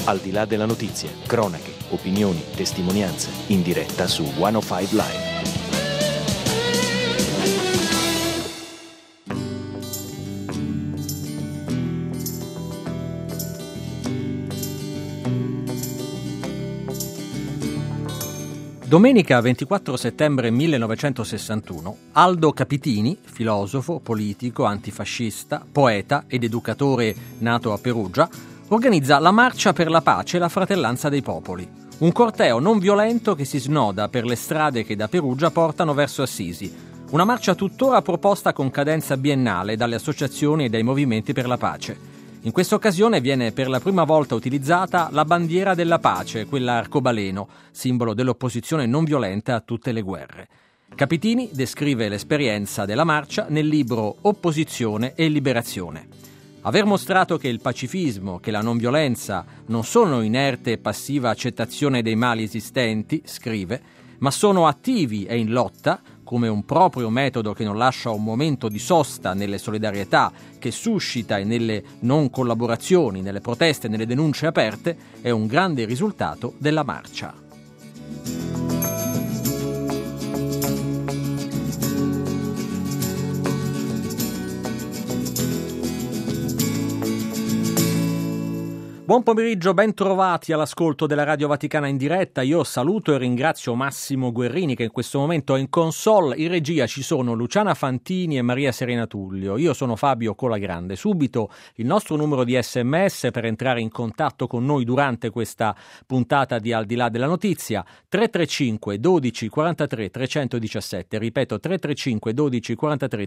Al di là della notizia, cronache, opinioni, testimonianze, in diretta su 105 Live. Domenica 24 settembre 1961, Aldo Capitini, filosofo, politico, antifascista, poeta ed educatore nato a Perugia, organizza la Marcia per la Pace e la Fratellanza dei Popoli, un corteo non violento che si snoda per le strade che da Perugia portano verso Assisi, una marcia tuttora proposta con cadenza biennale dalle associazioni e dai movimenti per la pace. In questa occasione viene per la prima volta utilizzata la bandiera della pace, quella arcobaleno, simbolo dell'opposizione non violenta a tutte le guerre. Capitini descrive l'esperienza della marcia nel libro Opposizione e Liberazione. Aver mostrato che il pacifismo, che la non violenza non sono inerte e passiva accettazione dei mali esistenti, scrive, ma sono attivi e in lotta, come un proprio metodo che non lascia un momento di sosta nelle solidarietà, che suscita e nelle non collaborazioni, nelle proteste, nelle denunce aperte, è un grande risultato della marcia. Buon pomeriggio, ben trovati all'ascolto della Radio Vaticana in diretta. Io saluto e ringrazio Massimo Guerrini che in questo momento è in console. In regia ci sono Luciana Fantini e Maria Serena Tullio. Io sono Fabio Colagrande. Subito il nostro numero di SMS per entrare in contatto con noi durante questa puntata di Al di là della notizia: 335 12 43 317. Ripeto, 335 12 43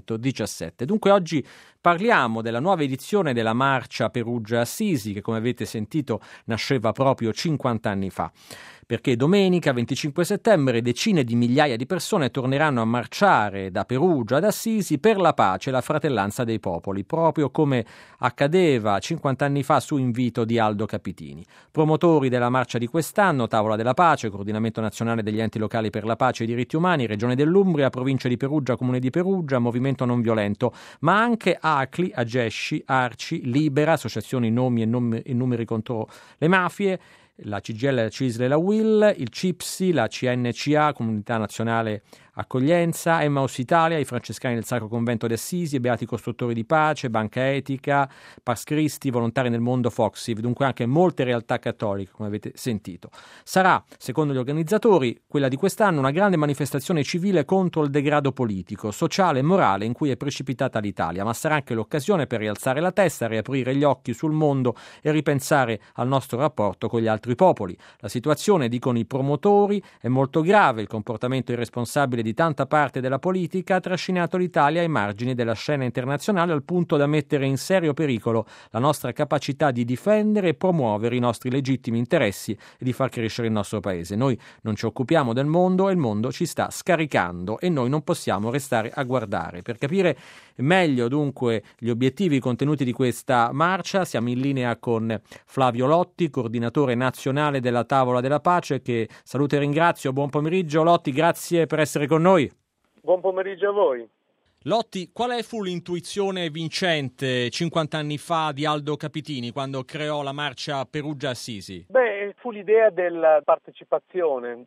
317. Dunque oggi parliamo della nuova edizione della Marcia Perugia-Assisi che, come avete sentito, nasceva proprio 50 anni fa, perché domenica 25 settembre decine di migliaia di persone torneranno a marciare da Perugia ad Assisi per la pace e la fratellanza dei popoli, proprio come accadeva 50 anni fa su invito di Aldo Capitini. Promotori della marcia di quest'anno: Tavola della Pace, Coordinamento Nazionale degli Enti Locali per la Pace e i Diritti Umani, Regione dell'Umbria, Provincia di Perugia, Comune di Perugia, Movimento Non Violento, ma anche ACLI, Agesci, Arci, Libera, associazioni nomi e numeri contro le mafie, la CGIL, la CISL e la UIL, il CIPSI, la CNCA, Comunità Nazionale Accoglienza, Emmaus Italia, i Francescani del Sacro Convento di Assisi, Beati Costruttori di Pace, Banca Etica, Pax Christi, Volontari nel Mondo, Foxiv, dunque anche molte realtà cattoliche, come avete sentito. Sarà, secondo gli organizzatori, quella di quest'anno una grande manifestazione civile contro il degrado politico, sociale e morale in cui è precipitata l'Italia, ma sarà anche l'occasione per rialzare la testa, riaprire gli occhi sul mondo e ripensare al nostro rapporto con gli altri popoli. La situazione, dicono i promotori, è molto grave. Il comportamento irresponsabile di tanta parte della politica ha trascinato l'Italia ai margini della scena internazionale al punto da mettere in serio pericolo la nostra capacità di difendere e promuovere i nostri legittimi interessi e di far crescere il nostro paese. Noi non ci occupiamo del mondo e il mondo ci sta scaricando e noi non possiamo restare a guardare. Per capire meglio dunque gli obiettivi contenuti di questa marcia siamo in linea con Flavio Lotti, coordinatore nazionale della Tavola della Pace, che saluto e ringrazio. Buon pomeriggio Lotti, grazie per essere con noi. Buon pomeriggio a voi. Lotti, quale fu l'intuizione vincente 50 anni fa di Aldo Capitini quando creò la marcia Perugia-Assisi? Fu l'idea della partecipazione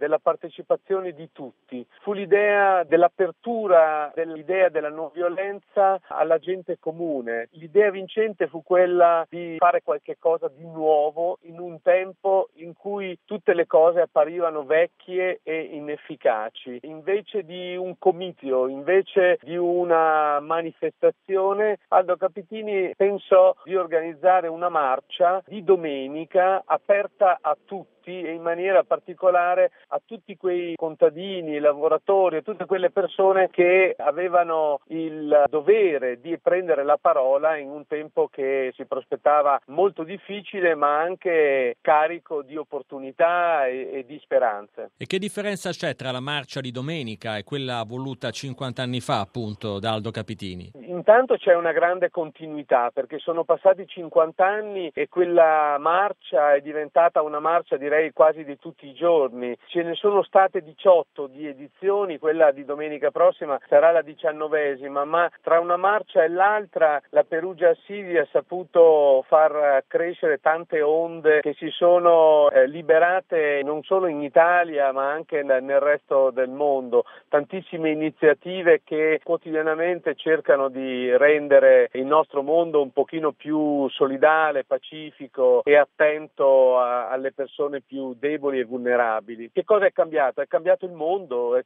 di tutti, fu l'idea dell'apertura, dell'idea della non violenza alla gente comune. L'idea vincente fu quella di fare qualche cosa di nuovo in un tempo in cui tutte le cose apparivano vecchie e inefficaci. Invece di un comizio, invece di una manifestazione, Aldo Capitini pensò di organizzare una marcia di domenica aperta a tutti e in maniera particolare a tutti quei contadini, lavoratori, a tutte quelle persone che avevano il dovere di prendere la parola in un tempo che si prospettava molto difficile ma anche carico di opportunità e di speranze. E che differenza c'è tra la marcia di domenica e quella voluta 50 anni fa appunto da Aldo Capitini? Intanto c'è una grande continuità perché sono passati 50 anni e quella marcia è diventata una marcia direi direi quasi di tutti i giorni. Ce ne sono state 18 di edizioni, quella di domenica prossima sarà la 19esima, ma tra una marcia e l'altra la Perugia Assisi ha saputo far crescere tante onde che si sono liberate non solo in Italia ma anche nel resto del mondo. Tantissime iniziative che quotidianamente cercano di rendere il nostro mondo un pochino più solidale, pacifico e attento alle persone più deboli e vulnerabili. Che cosa è cambiato? È cambiato il mondo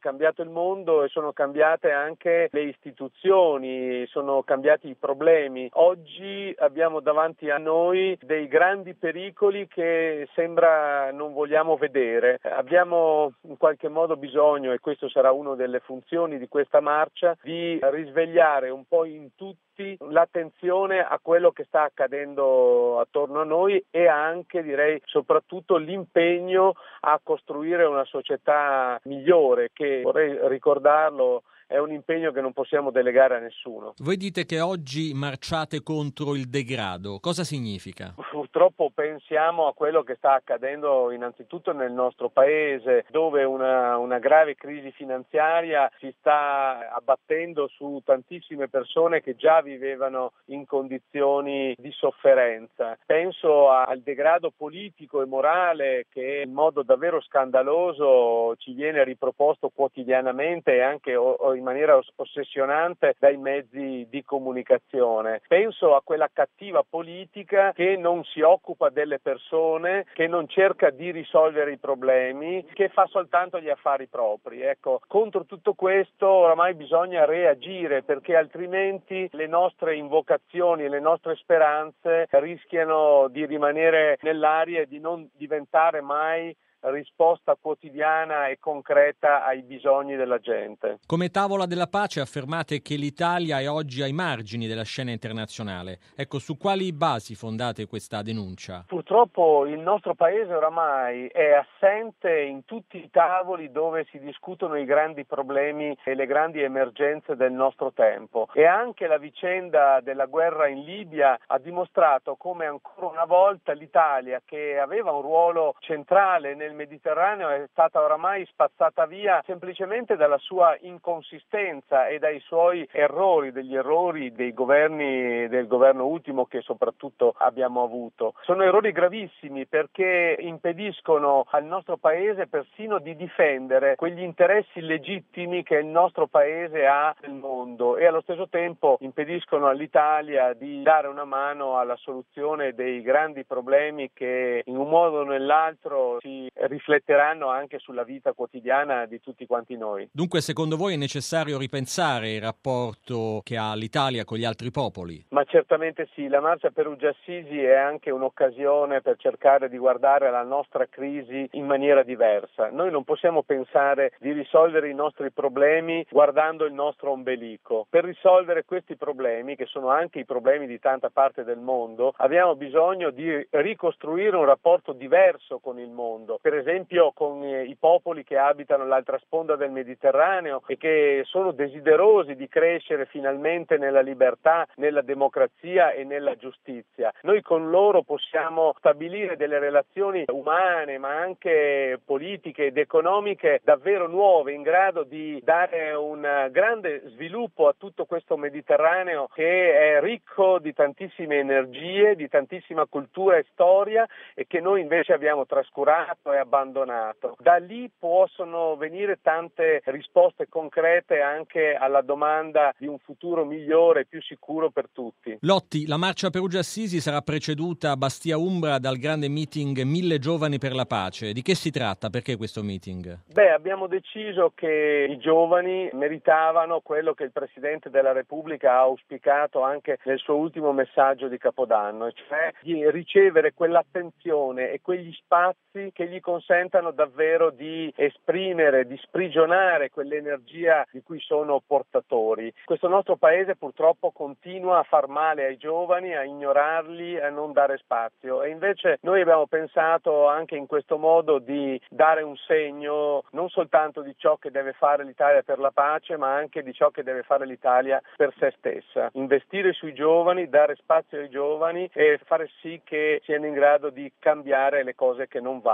e sono cambiate anche le istituzioni, sono cambiati i problemi. Oggi abbiamo davanti a noi dei grandi pericoli che sembra non vogliamo vedere. Abbiamo in qualche modo bisogno, e questo sarà una delle funzioni di questa marcia, di risvegliare un po' in tutti l'attenzione a quello che sta accadendo attorno a noi e anche, direi, soprattutto l'impegno a costruire una società migliore che, vorrei ricordarlo, è un impegno che non possiamo delegare a nessuno. Voi dite che oggi marciate contro il degrado. Cosa significa? Purtroppo pensiamo a quello che sta accadendo innanzitutto nel nostro paese, dove una grave crisi finanziaria si sta abbattendo su tantissime persone che già vivevano in condizioni di sofferenza. Penso al degrado politico e morale che in modo davvero scandaloso ci viene riproposto quotidianamente e anche in maniera ossessionante dai mezzi di comunicazione. Penso a quella cattiva politica che non si occupa delle persone, che non cerca di risolvere i problemi, che fa soltanto gli affari propri. Ecco, contro tutto questo oramai bisogna reagire, perché altrimenti le nostre invocazioni e le nostre speranze rischiano di rimanere nell'aria e di non diventare mai risposta quotidiana e concreta ai bisogni della gente. Come Tavola della Pace affermate che l'Italia è oggi ai margini della scena internazionale. Ecco, su quali basi fondate questa denuncia? Purtroppo il nostro paese oramai è assente in tutti i tavoli dove si discutono i grandi problemi e le grandi emergenze del nostro tempo, e anche la vicenda della guerra in Libia ha dimostrato come ancora una volta l'Italia, che aveva un ruolo centrale nel Mediterraneo, è stata oramai spazzata via semplicemente dalla sua inconsistenza e dai suoi errori, degli errori dei governi, del governo ultimo che soprattutto abbiamo avuto. Sono errori gravissimi perché impediscono al nostro paese persino di difendere quegli interessi legittimi che il nostro paese ha nel mondo, e allo stesso tempo impediscono all'Italia di dare una mano alla soluzione dei grandi problemi che in un modo o nell'altro si rifletteranno anche sulla vita quotidiana di tutti quanti noi. Dunque, secondo voi è necessario ripensare il rapporto che ha l'Italia con gli altri popoli? Ma certamente sì, la Marcia Perugia Assisi è anche un'occasione per cercare di guardare la nostra crisi in maniera diversa. Noi non possiamo pensare di risolvere i nostri problemi guardando il nostro ombelico. Per risolvere questi problemi, che sono anche i problemi di tanta parte del mondo, abbiamo bisogno di ricostruire un rapporto diverso con il mondo. Per esempio con i popoli che abitano l'altra sponda del Mediterraneo e che sono desiderosi di crescere finalmente nella libertà, nella democrazia e nella giustizia. Noi con loro possiamo stabilire delle relazioni umane ma anche politiche ed economiche davvero nuove, in grado di dare un grande sviluppo a tutto questo Mediterraneo che è ricco di tantissime energie, di tantissima cultura e storia, e che noi invece abbiamo trascurato e abbandonato. Da lì possono venire tante risposte concrete anche alla domanda di un futuro migliore e più sicuro per tutti. Lotti, la Marcia Perugia Assisi sarà preceduta a Bastia Umbra dal grande meeting 1000 giovani per la pace. Di che si tratta? Perché questo meeting? Abbiamo deciso che i giovani meritavano quello che il Presidente della Repubblica ha auspicato anche nel suo ultimo messaggio di Capodanno, cioè di ricevere quell'attenzione e quegli spazi che gli consentano davvero di esprimere, di sprigionare quell'energia di cui sono portatori. Questo nostro paese purtroppo continua a far male ai giovani, a ignorarli, a non dare spazio, e invece noi abbiamo pensato anche in questo modo di dare un segno non soltanto di ciò che deve fare l'Italia per la pace, ma anche di ciò che deve fare l'Italia per se stessa. Investire sui giovani, dare spazio ai giovani e fare sì che siano in grado di cambiare le cose che non vanno.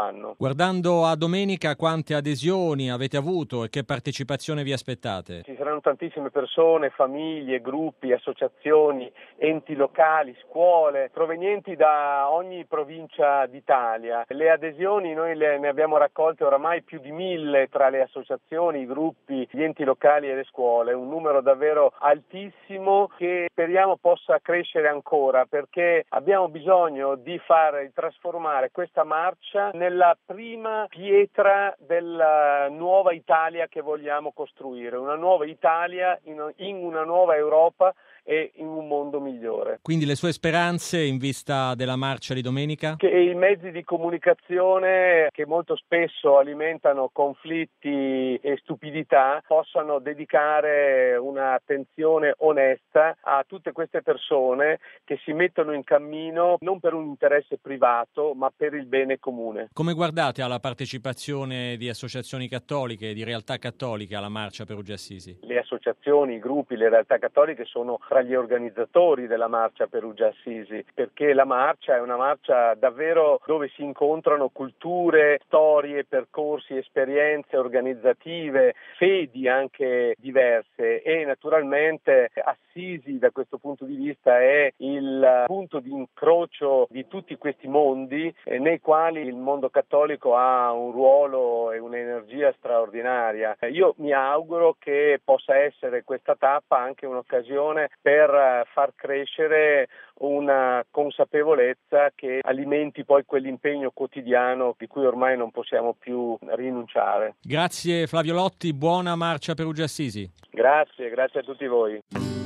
Guardando a domenica, quante adesioni avete avuto e che partecipazione vi aspettate? Ci saranno tantissime persone, famiglie, gruppi, associazioni, enti locali, scuole, provenienti da ogni provincia d'Italia. Le adesioni noi ne abbiamo raccolte oramai più di 1000 tra le associazioni, i gruppi, gli enti locali e le scuole, un numero davvero altissimo che speriamo possa crescere ancora, perché abbiamo bisogno di trasformare questa marcia nella prima pietra della nuova Italia che vogliamo costruire, una nuova Italia in una nuova Europa e in un mondo migliore. Quindi le sue speranze in vista della marcia di domenica? Che i mezzi di comunicazione, che molto spesso alimentano conflitti e stupidità, possano dedicare un'attenzione onesta a tutte queste persone che si mettono in cammino non per un interesse privato ma per il bene comune. Come guardate alla partecipazione di associazioni cattoliche e di realtà cattoliche alla marcia Perugia Assisi? Le associazioni, i gruppi, le realtà cattoliche sono tra gli organizzatori della marcia Perugia Assisi, perché la marcia è una marcia davvero dove si incontrano culture, storie, percorsi, esperienze organizzative, fedi anche diverse, e naturalmente Assisi da questo punto di vista è il punto di incrocio di tutti questi mondi nei quali il mondo cattolico ha un ruolo e un'energia straordinaria. Io mi auguro che possa essere questa tappa anche un'occasione per far crescere una consapevolezza che alimenti poi quell'impegno quotidiano di cui ormai non possiamo più rinunciare. Grazie Flavio Lotti, buona marcia Perugia Assisi. Grazie a tutti voi.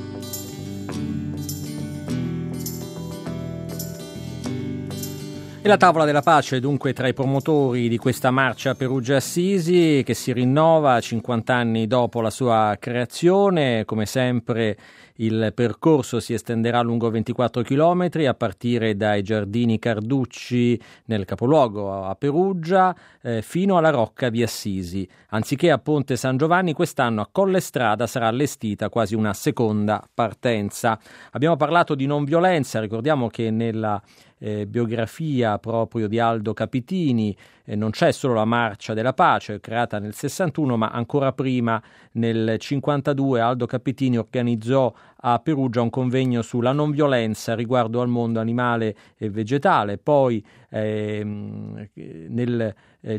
E la Tavola della Pace è dunque tra i promotori di questa marcia Perugia Assisi che si rinnova 50 anni dopo la sua creazione. Come sempre il percorso si estenderà lungo 24 chilometri a partire dai Giardini Carducci nel capoluogo a Perugia fino alla Rocca di Assisi. Anziché a Ponte San Giovanni, quest'anno a Colle Strada sarà allestita quasi una seconda partenza. Abbiamo parlato di non violenza, ricordiamo che nella biografia proprio di Aldo Capitini non c'è solo la Marcia della Pace creata nel 61, ma ancora prima nel 52 Aldo Capitini organizzò a Perugia un convegno sulla non violenza riguardo al mondo animale e vegetale. Poi nel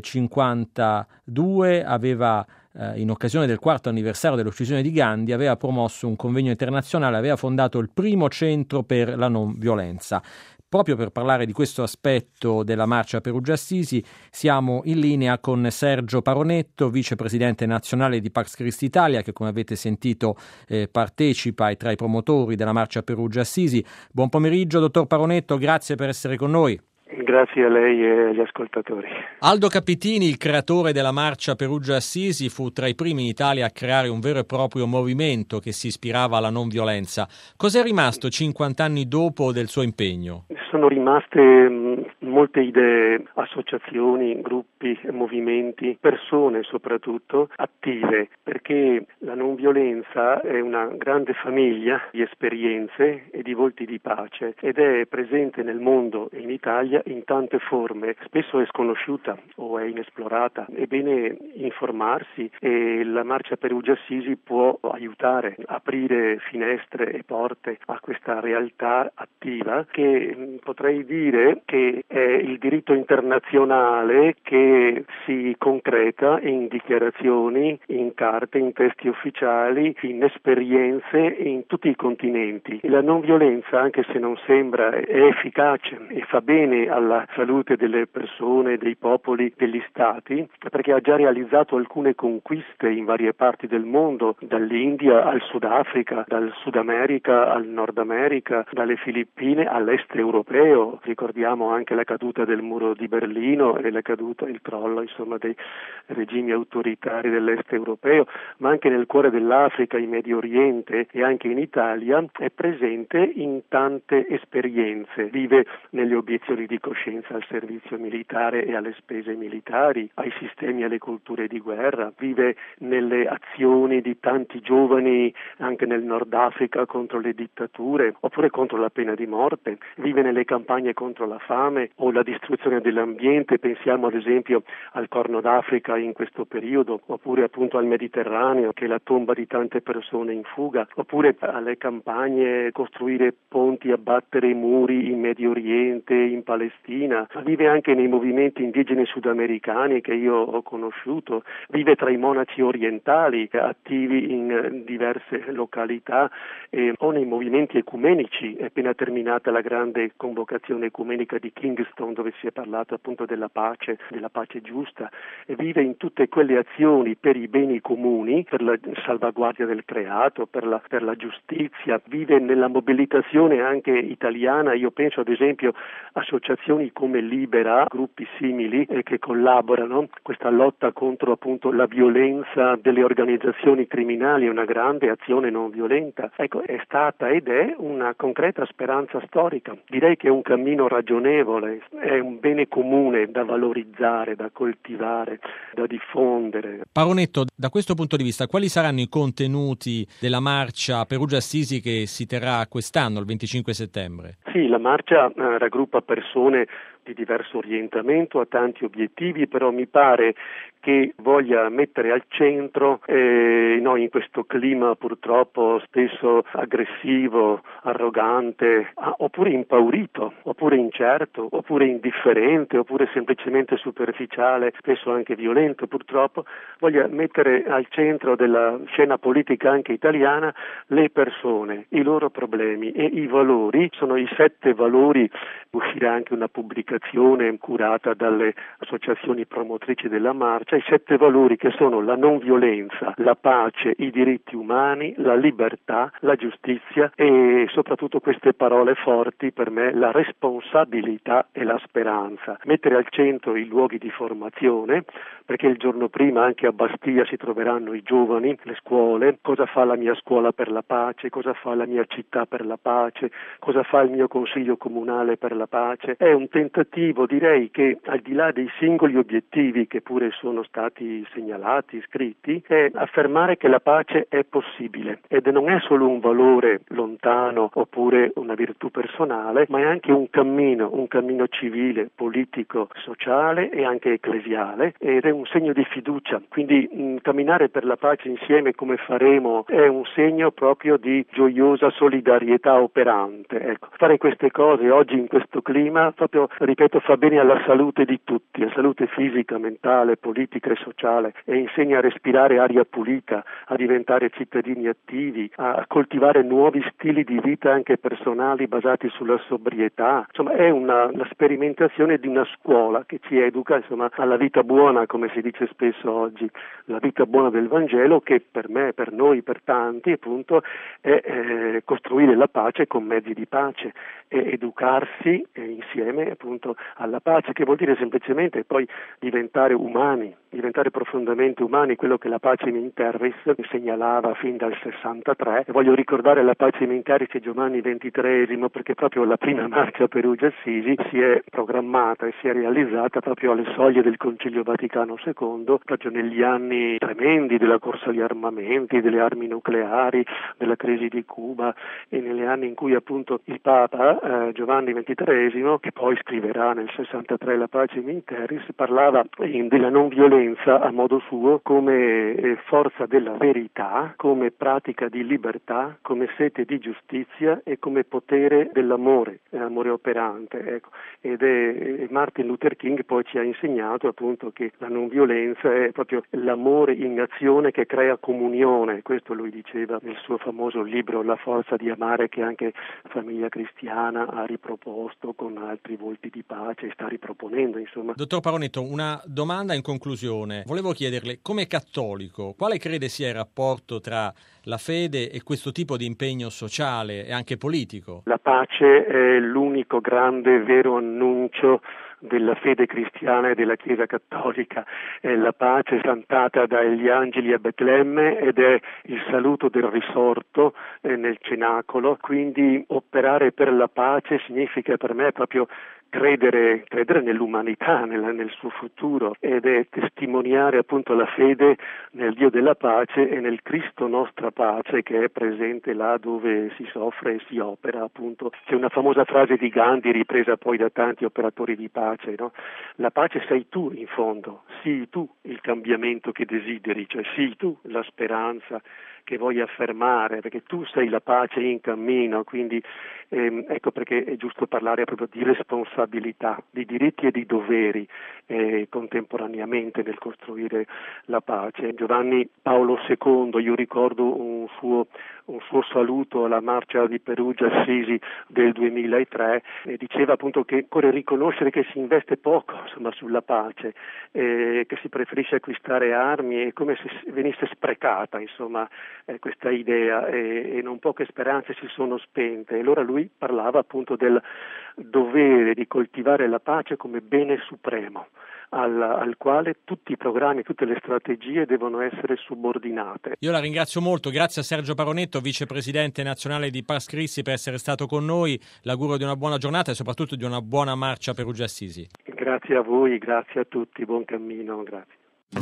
52 aveva in occasione del 4º anniversario dell'uccisione di Gandhi aveva promosso un convegno internazionale, aveva fondato il primo centro per la non violenza. Proprio per parlare di questo aspetto della marcia Perugia Assisi siamo in linea con Sergio Paronetto, vicepresidente nazionale di Pax Christi Italia, che come avete sentito partecipa e tra i promotori della marcia Perugia Assisi. Buon pomeriggio dottor Paronetto, grazie per essere con noi. Grazie a lei e agli ascoltatori. Aldo Capitini, il creatore della marcia Perugia Assisi, fu tra i primi in Italia a creare un vero e proprio movimento che si ispirava alla non violenza. Cos'è rimasto 50 anni dopo del suo impegno? Sono rimaste molte idee, associazioni, gruppi, movimenti, persone soprattutto attive, perché la non violenza è una grande famiglia di esperienze e di volti di pace ed è presente nel mondo e in Italia in tante forme. Spesso è sconosciuta o è inesplorata. È bene informarsi e la marcia Perugia Assisi può aiutare, aprire finestre e porte a questa realtà attiva che potrei dire che è il diritto internazionale che si concreta in dichiarazioni, in carte, in testi ufficiali, in esperienze in tutti i continenti. E la non violenza, anche se non sembra, è efficace e fa bene alla salute delle persone, dei popoli, degli stati, perché ha già realizzato alcune conquiste in varie parti del mondo, dall'India al Sudafrica, dal Sud America al Nord America, dalle Filippine all'est europeo. Ricordiamo anche la caduta del muro di Berlino e la caduta, il crollo dei regimi autoritari dell'est europeo, ma anche nel cuore dell'Africa, in Medio Oriente e anche in Italia è presente in tante esperienze, vive nelle obiezioni di coscienza al servizio militare e alle spese militari, ai sistemi e alle culture di guerra, vive nelle azioni di tanti giovani anche nel Nord Africa contro le dittature oppure contro la pena di morte, vive nelle campagne contro la fame o la distruzione dell'ambiente, pensiamo ad esempio al Corno d'Africa in questo periodo, oppure appunto al Mediterraneo che è la tomba di tante persone in fuga, oppure alle campagne, costruire ponti, abbattere i muri in Medio Oriente, in Palestina, ma vive anche nei movimenti indigeni sudamericani che io ho conosciuto, vive tra i monaci orientali attivi in diverse località o nei movimenti ecumenici. È appena terminata la grande convocazione ecumenica di Kingston dove si è parlato appunto della pace giusta, e vive in tutte quelle azioni per i beni comuni, per la salvaguardia del creato, per la giustizia, vive nella mobilitazione anche italiana. Io penso ad esempio associazioni come Libera, gruppi simili che collaborano, questa lotta contro appunto la violenza delle organizzazioni criminali è una grande azione non violenta. Ecco, è stata ed è una concreta speranza storica. Direi che è un cammino ragionevole, è un bene comune da valorizzare, da coltivare, da diffondere. Paronetto, da questo punto di vista, quali saranno i contenuti della marcia Perugia-Assisi che si terrà quest'anno, il 25 settembre? Sì, la marcia raggruppa persone di diverso orientamento, ha tanti obiettivi, però mi pare che voglia mettere al centro in questo clima purtroppo spesso aggressivo, arrogante, oppure impaurito, oppure incerto, oppure indifferente, oppure semplicemente superficiale, spesso anche violento purtroppo, voglia mettere al centro della scena politica anche italiana le persone, i loro problemi e i valori. Sono i 7 valori, uscirà anche una pubblicazione curata dalle associazioni promotrici della marcia, i 7 valori che sono la non violenza, la pace, i diritti umani, la libertà, la giustizia e soprattutto queste parole forti per me, la responsabilità e la speranza. Mettere al centro i luoghi di formazione, perché il giorno prima anche a Bastia si troveranno i giovani, le scuole, cosa fa la mia scuola per la pace, cosa fa la mia città per la pace, cosa fa il mio consiglio comunale per la pace. È un tentativo, direi, che al di là dei singoli obiettivi che pure sono stati segnalati, scritti, è affermare che la pace è possibile ed non è solo un valore lontano oppure una virtù personale, ma è anche un cammino civile, politico, sociale e anche ecclesiale, ed è un segno di fiducia. Quindi camminare per la pace insieme come faremo è un segno proprio di gioiosa solidarietà operante. Ecco, fare queste cose oggi in questo clima proprio, ripeto, fa bene alla salute di tutti, alla salute fisica, mentale, politica e sociale, e insegna a respirare aria pulita, a diventare cittadini attivi, a coltivare nuovi stili di vita anche personali basati sulla sobrietà. Insomma, è la sperimentazione di una scuola che ci educa, insomma, alla vita buona, come si dice spesso oggi, la vita buona del Vangelo, che per me, per noi, per tanti, appunto, è costruire la pace con mezzi di pace e educarsi insieme appunto alla pace, che vuol dire semplicemente poi diventare umani, diventare profondamente umani, quello che la Pacem in Terris segnalava fin dal 63. E voglio ricordare la Pacem in Terris di Giovanni XXIII, perché proprio la prima marcia Perugia-Assisi si è programmata e si è realizzata proprio alle soglie del Concilio Vaticano II, proprio negli anni tremendi della corsa agli armamenti, delle armi nucleari, della crisi di Cuba, e negli anni in cui appunto il Papa Giovanni XXIII, che poi scriverà nel 63 la Pacem in Terris, parlava della non violenza a modo suo come forza della verità, come pratica di libertà, come sete di giustizia e come potere dell'amore, amore operante. Ecco. Ed Martin Luther King poi ci ha insegnato appunto che la non violenza è proprio l'amore in azione che crea comunione. Questo lui diceva nel suo famoso libro La forza di amare, che anche Famiglia Cristiana ha riproposto con altri volti di pace e sta riproponendo, insomma. Dottor Paronetto, una domanda in conclusione. Volevo chiederle, come cattolico, quale crede sia il rapporto tra la fede e questo tipo di impegno sociale e anche politico? La pace è l'unico grande e vero annuncio della fede cristiana e della Chiesa cattolica. È la pace cantata dagli angeli a Betlemme ed è il saluto del risorto nel cenacolo. Quindi operare per la pace significa per me proprio credere nell'umanità, nel suo futuro, ed è testimoniare appunto la fede nel Dio della pace e nel Cristo nostra pace, che è presente là dove si soffre e si opera, appunto. C'è una famosa frase di Gandhi ripresa poi da tanti operatori di pace, no? La pace sei tu in fondo, sii tu il cambiamento che desideri, cioè sii tu la speranza che vuoi affermare, perché tu sei la pace in cammino, quindi ecco perché è giusto parlare proprio di responsabilità, di diritti e di doveri contemporaneamente nel costruire la pace. Giovanni Paolo II, io ricordo un suo saluto alla marcia di Perugia-Assisi del 2003, diceva appunto che occorre riconoscere che si investe poco sulla pace, che si preferisce acquistare armi, è come se venisse sprecata questa idea, e non poche speranze si sono spente. E allora lui parlava appunto del dovere di coltivare la pace come bene supremo al quale tutti i programmi, tutte le strategie devono essere subordinate. Io la ringrazio molto, grazie a Sergio Paronetto, vicepresidente nazionale di Pax Christi, per essere stato con noi. L'auguro di una buona giornata e soprattutto di una buona marcia Perugia-Assisi. Grazie a voi, grazie a tutti, buon cammino, grazie.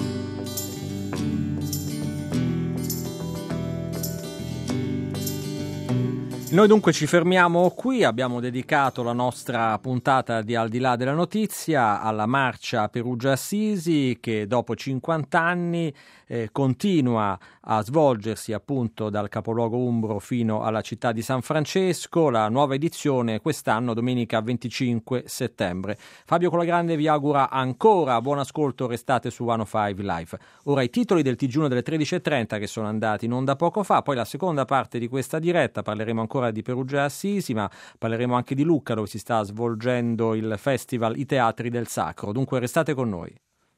Noi dunque ci fermiamo qui, abbiamo dedicato la nostra puntata di Al di là della notizia alla marcia Perugia-Assisi, che dopo 50 anni continua a svolgersi appunto dal capoluogo umbro fino alla città di San Francesco. La nuova edizione quest'anno domenica 25 settembre. Fabio Colagrande vi augura ancora buon ascolto, restate su 105 Live. Ora i titoli del TG1 delle 13.30 che sono andati in onda poco fa, poi la seconda parte di questa diretta parleremo ancora di Perugia-Assisi, ma parleremo anche di Lucca, dove si sta svolgendo il festival I Teatri del Sacro. Dunque restate con noi.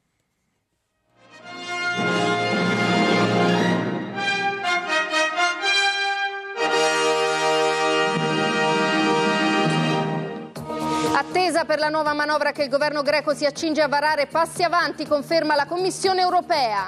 Attesa per la nuova manovra che il governo greco si accinge a varare, passi avanti, conferma la Commissione europea.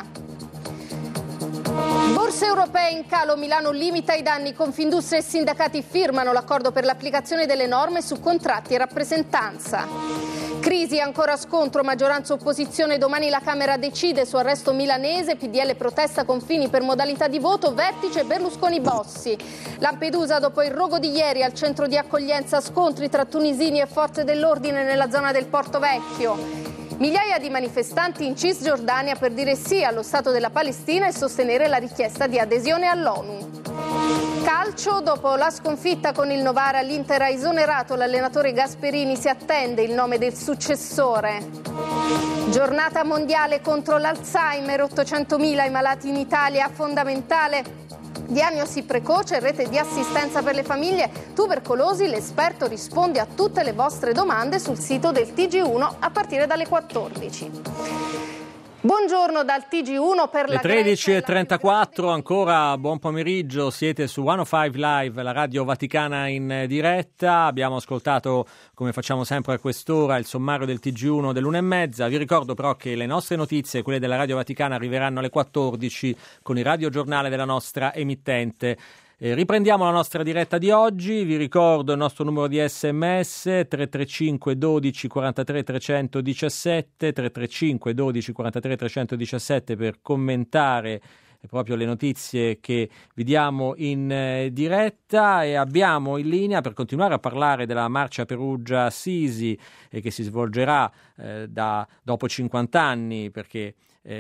Borse europee in calo, Milano limita i danni, Confindustria e sindacati firmano l'accordo per l'applicazione delle norme su contratti e rappresentanza. Crisi, ancora scontro, maggioranza opposizione, domani la Camera decide su arresto milanese, PDL protesta confini per modalità di voto, vertice Berlusconi-Bossi. Lampedusa dopo il rogo di ieri, al centro di accoglienza scontri tra tunisini e forze dell'ordine nella zona del Porto Vecchio. Migliaia di manifestanti in Cisgiordania per dire sì allo Stato della Palestina e sostenere la richiesta di adesione all'ONU. Calcio, dopo la sconfitta con il Novara, l'Inter ha esonerato l'allenatore Gasperini, si attende il nome del successore. Giornata mondiale contro l'Alzheimer, 800.000 i malati in Italia, fondamentale diagnosi precoce, rete di assistenza per le famiglie, tubercolosi, l'esperto risponde a tutte le vostre domande sul sito del TG1 a partire dalle 14. Buongiorno dal TG1 per le 13.34, ancora buon pomeriggio, siete su 105 Live, la radio vaticana in diretta. Abbiamo ascoltato, come facciamo sempre a quest'ora, il sommario del TG1 dell'1:30. Vi ricordo però che le nostre notizie, quelle della radio vaticana, arriveranno alle 14 con il radiogiornale della nostra emittente. Riprendiamo la nostra diretta di oggi, vi ricordo il nostro numero di sms 335 12 43 317, 335 12 43 317 per commentare proprio le notizie che vi diamo in diretta, e abbiamo in linea per continuare a parlare della marcia Perugia-Assisi che si svolgerà dopo 50 anni, perché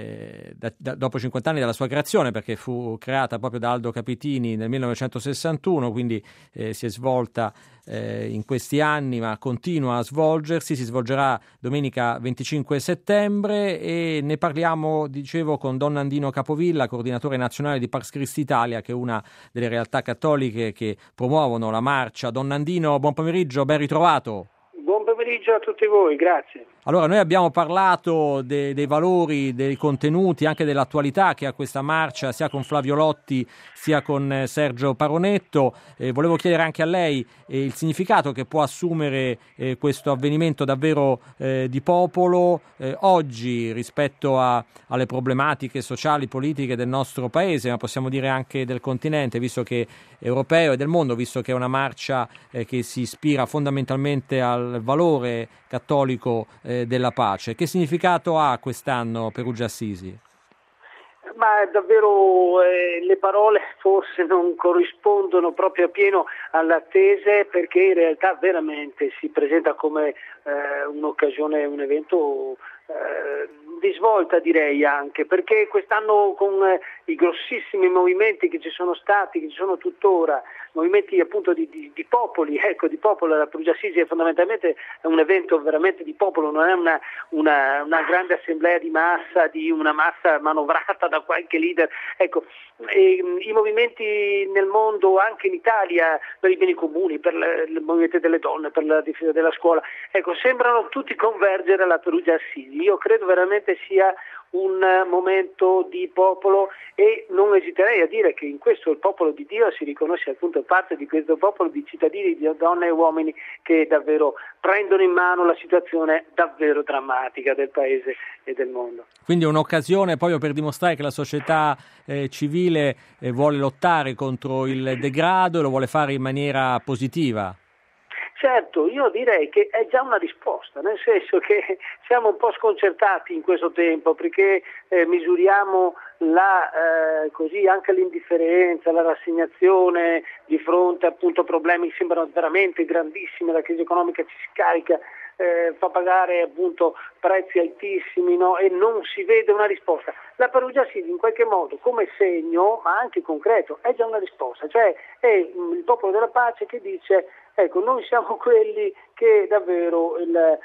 dopo 50 anni dalla sua creazione, perché fu creata proprio da Aldo Capitini nel 1961, quindi si è svolta in questi anni, ma continua a svolgersi. Si svolgerà domenica 25 settembre e ne parliamo, dicevo, con Don Nandino Capovilla, coordinatore nazionale di Pax Christi Italia, che è una delle realtà cattoliche che promuovono la marcia. Don Nandino, buon pomeriggio, ben ritrovato. Buon pomeriggio a tutti voi, grazie. Allora, noi abbiamo parlato dei valori, dei contenuti, anche dell'attualità che ha questa marcia, sia con Flavio Lotti sia con Sergio Paronetto. Volevo chiedere anche a lei il significato che può assumere questo avvenimento davvero di popolo oggi rispetto alle problematiche sociali, politiche del nostro paese, ma possiamo dire anche del continente, visto che è europeo, e del mondo, visto che è una marcia che si ispira fondamentalmente al valore ambasciatore cattolico della pace. Che significato ha quest'anno Perugia Assisi? Ma davvero le parole forse non corrispondono proprio appieno alle attese, perché in realtà veramente si presenta come un'occasione, un evento di svolta, direi, anche perché quest'anno con i grossissimi movimenti che ci sono stati, che ci sono tuttora, movimenti appunto di popoli, di popolo, la Perugia Assisi è fondamentalmente un evento veramente di popolo, non è una grande assemblea di massa, di una massa manovrata da qualche leader. I movimenti nel mondo, anche in Italia, per i beni comuni, per il movimento delle donne, per la difesa della scuola, sembrano tutti convergere alla Perugia Assisi. Io credo veramente sia un momento di popolo e non esiterei a dire che in questo il popolo di Dio si riconosce appunto parte di questo popolo di cittadini, di donne e uomini che davvero prendono in mano la situazione davvero drammatica del paese e del mondo. Quindi è un'occasione proprio per dimostrare che la società civile vuole lottare contro il degrado e lo vuole fare in maniera positiva. Certo, io direi che è già una risposta, nel senso che siamo un po' sconcertati in questo tempo perché misuriamo così anche l'indifferenza, la rassegnazione di fronte appunto a problemi che sembrano veramente grandissimi, la crisi economica ci scarica, fa pagare appunto prezzi altissimi, no? E non si vede una risposta. La Perugia Assisi in qualche modo come segno, ma anche concreto, è già una risposta, cioè è il popolo della pace che dice noi siamo quelli che davvero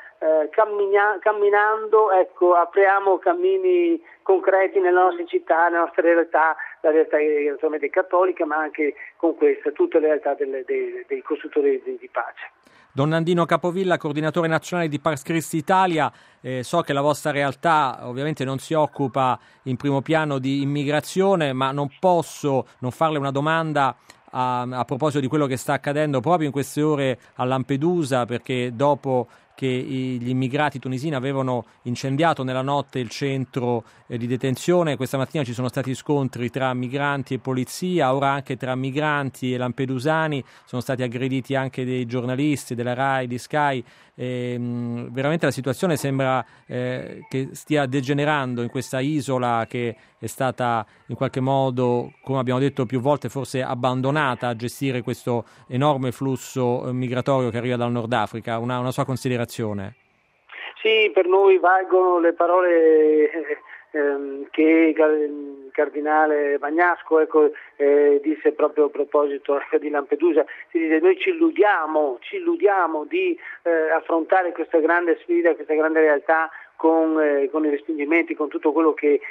camminando apriamo cammini concreti nelle nostre città, nella nostra realtà, la realtà naturalmente cattolica, ma anche con questa, tutte le realtà dei costruttori di pace. Don Nandino Capovilla, coordinatore nazionale di Pax Christi Italia, so che la vostra realtà ovviamente non si occupa in primo piano di immigrazione, ma non posso non farle una domanda a proposito di quello che sta accadendo proprio in queste ore a Lampedusa, perché dopo che gli immigrati tunisini avevano incendiato nella notte il centro di detenzione, questa mattina ci sono stati scontri tra migranti e polizia, ora anche tra migranti e lampedusani, sono stati aggrediti anche dei giornalisti della Rai, di Sky. Veramente la situazione sembra che stia degenerando in questa isola che è stata in qualche modo, come abbiamo detto più volte, forse abbandonata a gestire questo enorme flusso migratorio che arriva dal Nord Africa. Una sua considerazione? Sì, per noi valgono le parole che il cardinale Bagnasco disse proprio a proposito di Lampedusa. Si dice: noi ci illudiamo di affrontare questa grande sfida, questa grande realtà con i respingimenti, con tutto quello che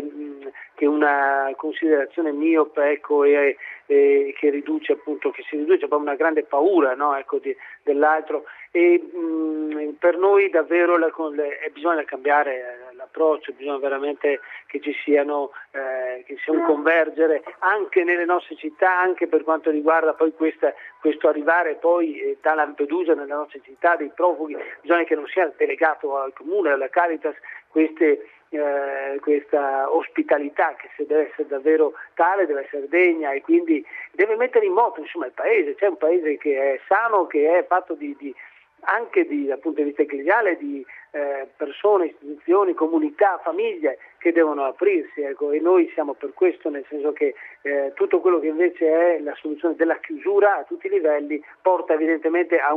una considerazione miope e che riduce appunto, che si riduce proprio una grande paura, no? Dell'altro. E per noi davvero bisogna cambiare l'approccio, bisogna veramente che ci sia un convergere anche nelle nostre città, anche per quanto riguarda poi questo arrivare poi da Lampedusa nelle nostre città dei profughi. Bisogna che non sia delegato al comune, alla Caritas, questa ospitalità che se deve essere davvero tale, deve essere degna, e quindi deve mettere in moto il paese. C'è un paese che è sano, che è fatto anche dal punto di vista ecclesiale, di persone, istituzioni, comunità, famiglie che devono aprirsi, e noi siamo per questo, nel senso che tutto quello che invece è la soluzione della chiusura a tutti i livelli porta evidentemente a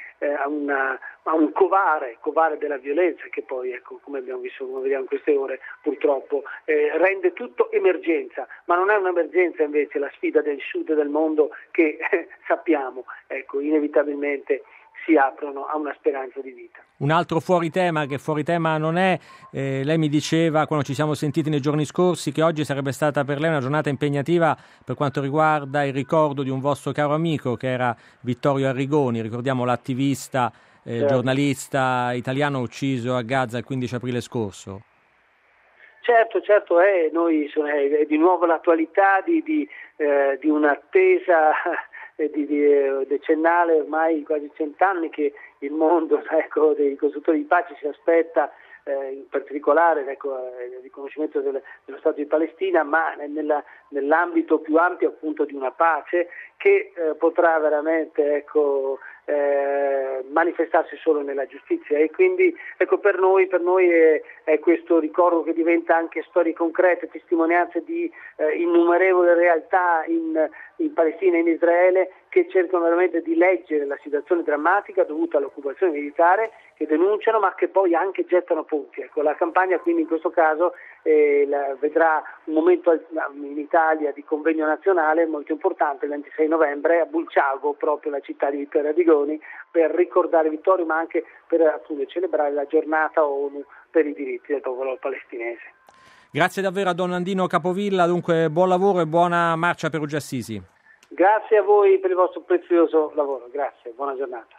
un covare della violenza che poi, come abbiamo visto, come vediamo in queste ore, purtroppo rende tutto emergenza, ma non è un'emergenza invece la sfida del sud del mondo che sappiamo, inevitabilmente si aprono a una speranza di vita. Un altro fuori tema che fuori tema non è, lei mi diceva quando ci siamo sentiti nei giorni scorsi che oggi sarebbe stata per lei una giornata impegnativa per quanto riguarda il ricordo di un vostro caro amico che era Vittorio Arrigoni, ricordiamo l'attivista, giornalista italiano ucciso a Gaza il 15 aprile scorso. Certo, è di nuovo l'attualità di un'attesa decennale, ormai quasi 100 anni, che il mondo dei costruttori di pace si aspetta, in particolare il riconoscimento dello Stato di Palestina, ma nell'ambito più ampio appunto di una pace che potrà veramente manifestarsi solo nella giustizia. E quindi per noi è questo ricordo che diventa anche storie concrete, testimonianze di innumerevoli realtà in Palestina e in Israele, che cercano veramente di leggere la situazione drammatica dovuta all'occupazione militare, che denunciano ma che poi anche gettano ponti. La campagna quindi in questo caso vedrà un momento in Italia di convegno nazionale molto importante il 26 novembre a Bulciago, proprio la città di Vittorio Adigoni, per ricordare Vittorio ma anche per appunto celebrare la giornata ONU per i diritti del popolo palestinese. Grazie davvero a Don Nandino Capovilla, dunque buon lavoro e buona marcia Perugia Assisi. Grazie a voi per il vostro prezioso lavoro, grazie, buona giornata.